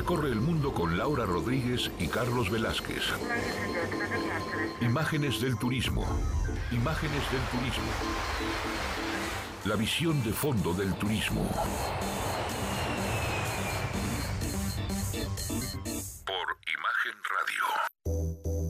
Recorre el mundo con Laura Rodríguez y Carlos Velázquez. Imágenes del turismo. Imágenes del turismo. La visión de fondo del turismo. Por Imagen Radio.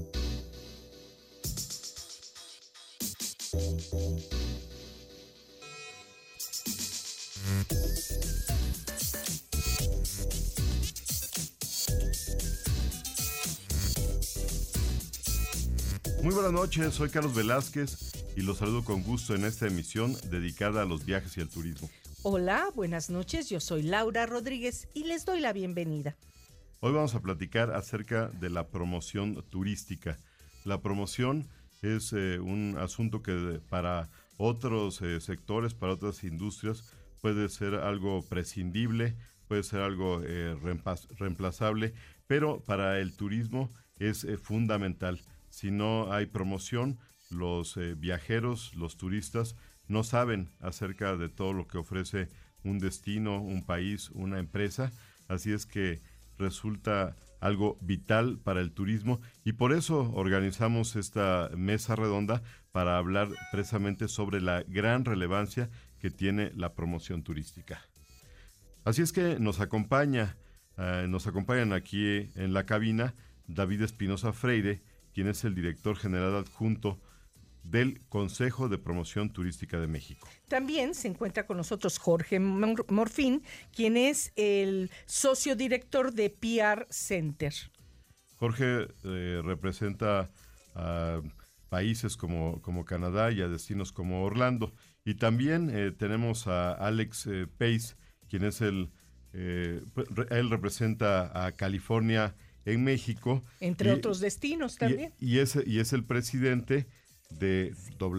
Muy buenas noches, soy Carlos Velázquez y los saludo con gusto en esta emisión dedicada a los viajes y al turismo. Hola, buenas noches, yo soy Laura Rodríguez y les doy la bienvenida. Hoy vamos a platicar acerca de la promoción turística. La promoción es un asunto que para otros sectores, para otras industrias, puede ser algo prescindible, puede ser algo reemplazable, pero para el turismo es fundamental. Si no hay promoción, los viajeros, los turistas, no saben acerca de todo lo que ofrece un destino, un país, una empresa. Así es que resulta algo vital para el turismo y por eso organizamos esta mesa redonda para hablar precisamente sobre la gran relevancia que tiene la promoción turística. Así es que nos acompañan aquí en la cabina David Espinosa Freire, quien es el director general adjunto del Consejo de Promoción Turística de México. También se encuentra con nosotros Jorge Morfín, quien es el socio director de PR Center. Jorge representa a países como Canadá y a destinos como Orlando. Y también tenemos a Alex Pace, quien es él representa a California en México. Entre otros destinos también. Y es el presidente de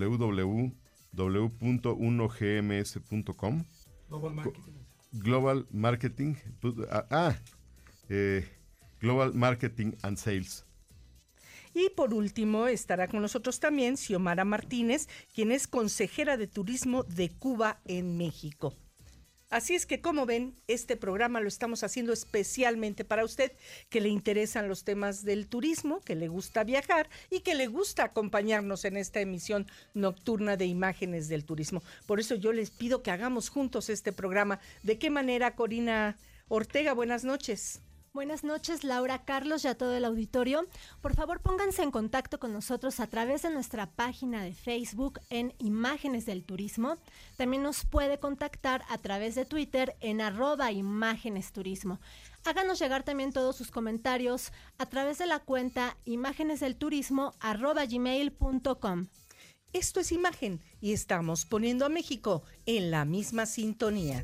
www.1gms.com. Global Marketing. Global Marketing and Sales. Y por último estará con nosotros también Xiomara Martínez, quien es consejera de turismo de Cuba en México. Así es que, como ven, este programa lo estamos haciendo especialmente para usted, que le interesan los temas del turismo, que le gusta viajar y que le gusta acompañarnos en esta emisión nocturna de Imágenes del Turismo. Por eso yo les pido que hagamos juntos este programa. ¿De qué manera, Corina Ortega? Buenas noches. Buenas noches, Laura, Carlos y a todo el auditorio. Por favor, pónganse en contacto con nosotros a través de nuestra página de Facebook en Imágenes del Turismo. También nos puede contactar a través de Twitter en @imágenesturismo. Háganos llegar también todos sus comentarios a través de la cuenta imágenesdelturismo@gmail.com. Esto es Imagen y estamos poniendo a México en la misma sintonía.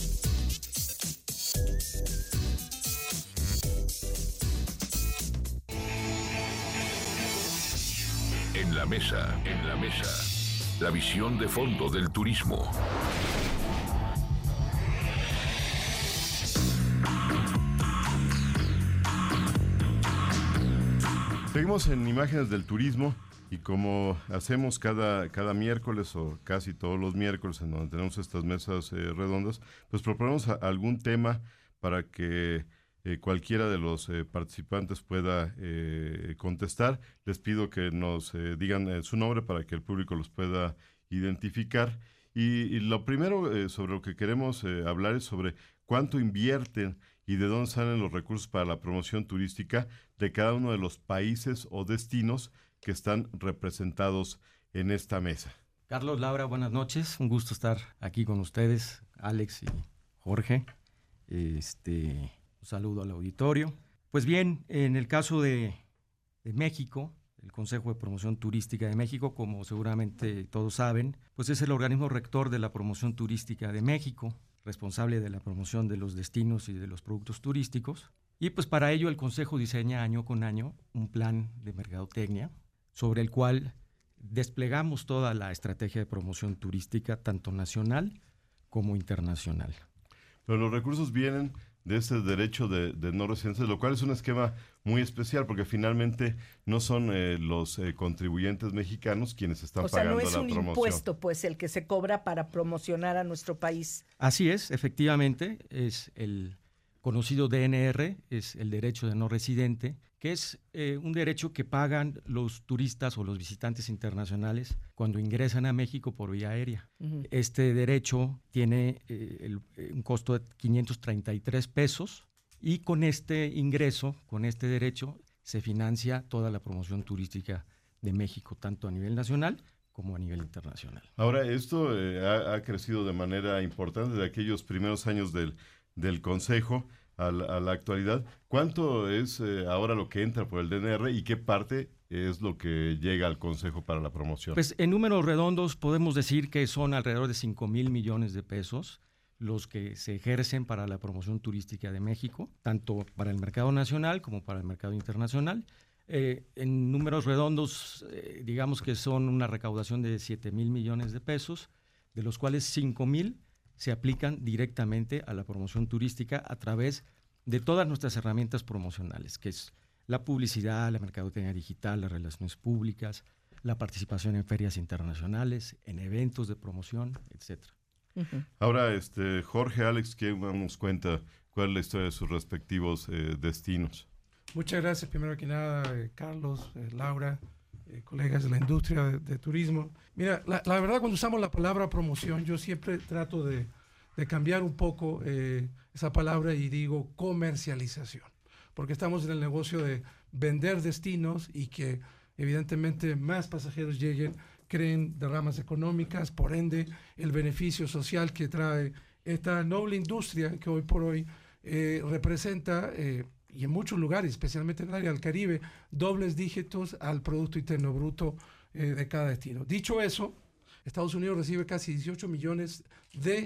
En la mesa, la visión de fondo del turismo. Seguimos en Imágenes del Turismo y como hacemos cada miércoles o casi todos los miércoles en donde tenemos estas mesas redondas, pues proponemos algún tema para que cualquiera de los participantes pueda contestar. Les pido que nos digan su nombre para que el público los pueda identificar. Y lo primero sobre lo que queremos hablar es sobre cuánto invierten y de dónde salen los recursos para la promoción turística de cada uno de los países o destinos que están representados en esta mesa. Carlos, Laura, buenas noches. Un gusto estar aquí con ustedes, Alex y Jorge. Un saludo al auditorio. Pues bien, en el caso de México, el Consejo de Promoción Turística de México, como seguramente todos saben, pues es el organismo rector de la promoción turística de México, responsable de la promoción de los destinos y de los productos turísticos. Y pues para ello el Consejo diseña año con año un plan de mercadotecnia sobre el cual desplegamos toda la estrategia de promoción turística, tanto nacional como internacional. Pero los recursos vienen de ese derecho de no residencia, lo cual es un esquema muy especial porque finalmente no son los contribuyentes mexicanos quienes están pagando la promoción. O sea, no es un impuesto pues el que se cobra para promocionar a nuestro país. Así es, efectivamente, es conocido DNR, es el derecho de no residente, que es un derecho que pagan los turistas o los visitantes internacionales cuando ingresan a México por vía aérea. Uh-huh. Este derecho tiene un costo de 533 pesos y con este ingreso, con este derecho, se financia toda la promoción turística de México, tanto a nivel nacional como a nivel internacional. Ahora, esto ha crecido de manera importante de aquellos primeros años del Consejo a la actualidad. ¿Cuánto es ahora lo que entra por el DNR y qué parte es lo que llega al Consejo para la promoción? Pues en números redondos podemos decir que son alrededor de 5,000 millones de pesos los que se ejercen para la promoción turística de México, tanto para el mercado nacional como para el mercado internacional. En números redondos, digamos que son una recaudación de 7,000 millones de pesos, de los cuales 5,000 se aplican directamente a la promoción turística a través de todas nuestras herramientas promocionales, que es la publicidad, la mercadotecnia digital, las relaciones públicas, la participación en ferias internacionales, en eventos de promoción, etcétera. Uh-huh. Ahora, Jorge, Alex, ¿quién nos cuenta cuál es la historia de sus respectivos destinos? Muchas gracias, primero que nada, Carlos, Laura, colegas de la industria de turismo. Mira, la verdad, cuando usamos la palabra promoción, yo siempre trato de cambiar un poco esa palabra y digo comercialización, porque estamos en el negocio de vender destinos y que evidentemente más pasajeros lleguen, creen derramas económicas, por ende el beneficio social que trae esta noble industria que hoy por hoy representa y en muchos lugares, especialmente en el área del Caribe, dobles dígitos al Producto Interno Bruto de cada destino. Dicho eso, Estados Unidos recibe casi 18 millones de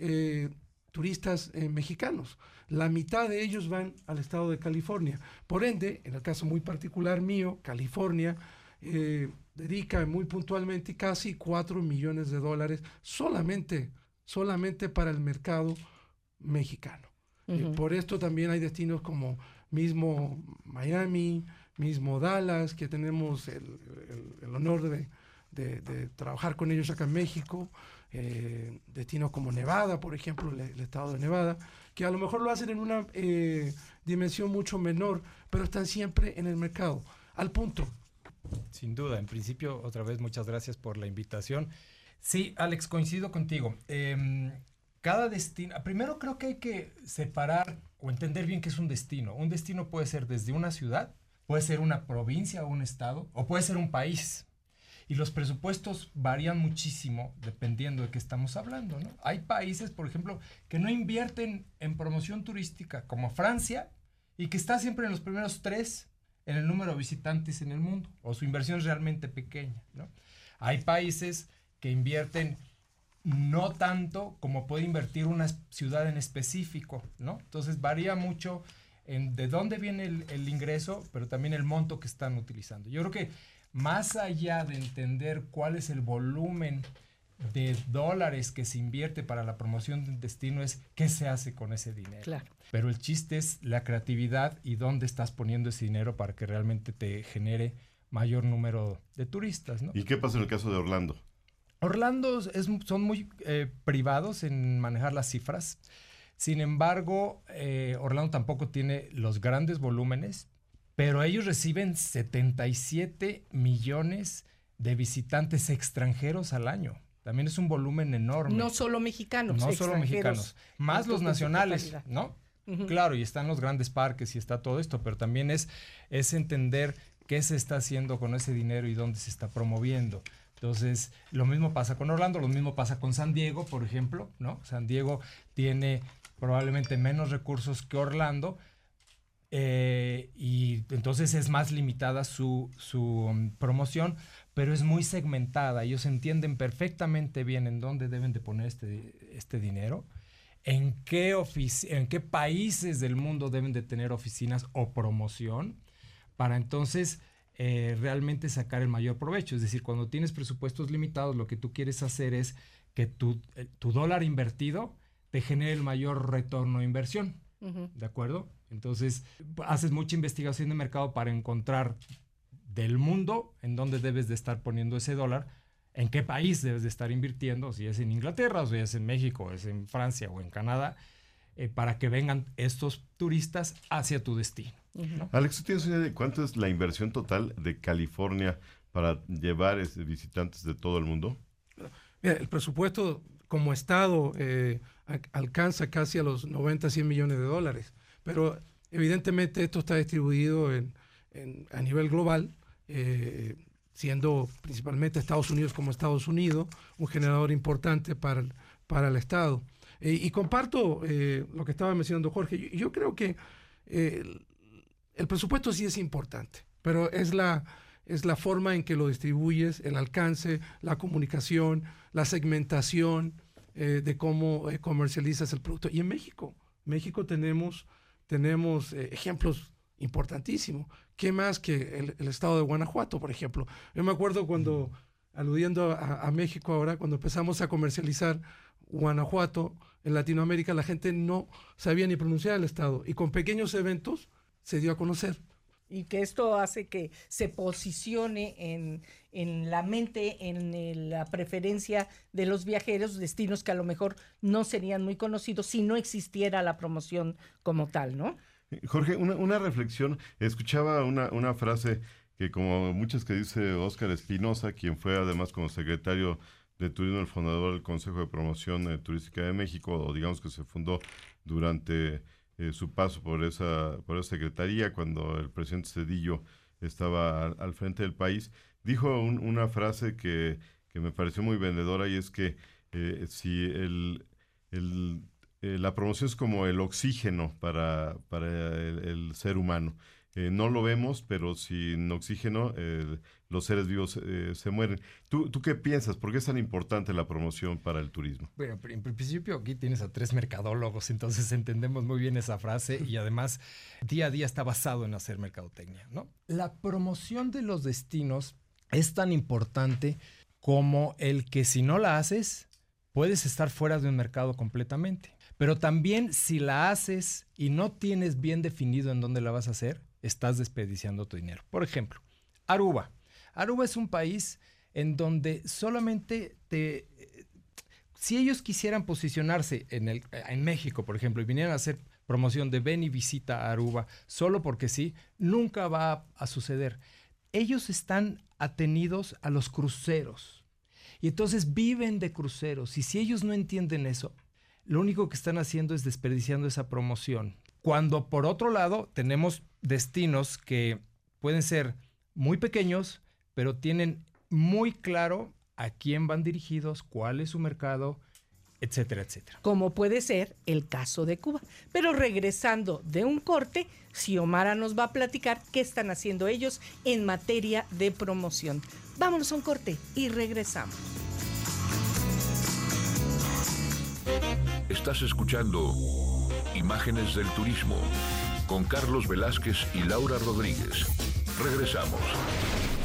turistas mexicanos. La mitad de ellos van al estado de California. Por ende, en el caso muy particular mío, California dedica muy puntualmente casi $4 millones solamente para el mercado mexicano. Uh-huh. Por esto también hay destinos como mismo Miami, mismo Dallas, que tenemos el honor de trabajar con ellos acá en México, destinos como Nevada, por ejemplo, el estado de Nevada, que a lo mejor lo hacen en una dimensión mucho menor, pero están siempre en el mercado, al punto. Sin duda, en principio, otra vez, muchas gracias por la invitación. Sí, Alex, coincido contigo. Cada destino, primero creo que hay que separar o entender bien qué es un destino. Un destino puede ser desde una ciudad, puede ser una provincia o un estado, o puede ser un país. Y los presupuestos varían muchísimo dependiendo de qué estamos hablando, ¿no? Hay países, por ejemplo, que no invierten en promoción turística, como Francia, y que está siempre en los primeros 3 en el número de visitantes en el mundo, o su inversión es realmente pequeña, ¿no? Hay países que invierten no tanto como puede invertir una ciudad en específico, ¿no? Entonces varía mucho de dónde viene el ingreso, pero también el monto que están utilizando. Yo creo que más allá de entender cuál es el volumen de dólares que se invierte para la promoción de un destino, es qué se hace con ese dinero. Claro. Pero el chiste es la creatividad y dónde estás poniendo ese dinero para que realmente te genere mayor número de turistas, ¿no? ¿Y qué pasa en el caso de Orlando? Orlando son muy privados en manejar las cifras. Sin embargo, Orlando tampoco tiene los grandes volúmenes, pero ellos reciben 77 millones de visitantes extranjeros al año. También es un volumen enorme. No solo mexicanos. No solo mexicanos, más los nacionales, ¿no? Uh-huh. Claro, y están los grandes parques y está todo esto, pero también es entender qué se está haciendo con ese dinero y dónde se está promoviendo. Entonces, lo mismo pasa con Orlando, lo mismo pasa con San Diego, por ejemplo, ¿no? San Diego tiene probablemente menos recursos que Orlando, y entonces es más limitada su promoción, pero es muy segmentada. Ellos entienden perfectamente bien en dónde deben de poner este dinero, en qué países del mundo deben de tener oficinas o promoción, para entonces realmente sacar el mayor provecho. Es decir, cuando tienes presupuestos limitados, lo que tú quieres hacer es que tu dólar invertido te genere el mayor retorno de inversión. Uh-huh. ¿De acuerdo? Entonces, haces mucha investigación de mercado para encontrar del mundo en dónde debes de estar poniendo ese dólar, en qué país debes de estar invirtiendo, si es en Inglaterra, o si es en México, o es en Francia o en Canadá, para que vengan estos turistas hacia tu destino, ¿no? Alex, ¿tú tienes idea de cuánto es la inversión total de California para llevar visitantes de todo el mundo? Mira, el presupuesto como Estado alcanza casi a los 90, 100 millones de dólares, pero evidentemente esto está distribuido a nivel global, siendo principalmente Estados Unidos como Estados Unidos un generador importante para el Estado. Y comparto lo que estaba mencionando Jorge. Yo creo que el presupuesto sí es importante, pero es la forma en que lo distribuyes, el alcance, la comunicación, la segmentación de cómo comercializas el producto. Y en México tenemos ejemplos importantísimos. ¿Qué más que el estado de Guanajuato, por ejemplo? Yo me acuerdo cuando, aludiendo a México ahora, cuando empezamos a comercializar Guanajuato en Latinoamérica, la gente no sabía ni pronunciar el estado, y con pequeños eventos se dio a conocer. Y que esto hace que se posicione en la mente, en la preferencia de los viajeros, destinos que a lo mejor no serían muy conocidos si no existiera la promoción como tal, ¿no? Jorge, una reflexión. Escuchaba una frase que, como muchas que dice Óscar Espinosa, quien fue además como secretario de Turismo, el fundador del Consejo de Promoción Turística de México, o digamos que se fundó durante su paso por esa secretaría, cuando el presidente Zedillo estaba al frente del país. Dijo una frase que me pareció muy vendedora, y es que si la promoción es como el oxígeno para el ser humano. No lo vemos, pero sin oxígeno los seres vivos se mueren. ¿Tú qué piensas? ¿Por qué es tan importante la promoción para el turismo? Bueno, en principio aquí tienes a 3 mercadólogos, entonces entendemos muy bien esa frase, y además día a día está basado en hacer mercadotecnia, ¿no? La promoción de los destinos es tan importante como el que, si no la haces, puedes estar fuera de un mercado completamente. Pero también, si la haces y no tienes bien definido en dónde la vas a hacer, estás desperdiciando tu dinero. Por ejemplo, Aruba. Aruba es un país en donde solamente si ellos quisieran posicionarse en México, por ejemplo, y vinieran a hacer promoción de ven y visita a Aruba, solo porque sí, nunca va a suceder. Ellos están atenidos a los cruceros, y entonces viven de cruceros, y si ellos no entienden eso, lo único que están haciendo es desperdiciando esa promoción. Cuando, por otro lado, tenemos destinos que pueden ser muy pequeños, pero tienen muy claro a quién van dirigidos, cuál es su mercado, etcétera, etcétera. Como puede ser el caso de Cuba. Pero regresando de un corte, Xiomara nos va a platicar qué están haciendo ellos en materia de promoción. Vámonos a un corte y regresamos. Estás escuchando Imágenes del Turismo con Carlos Velázquez y Laura Rodríguez. Regresamos.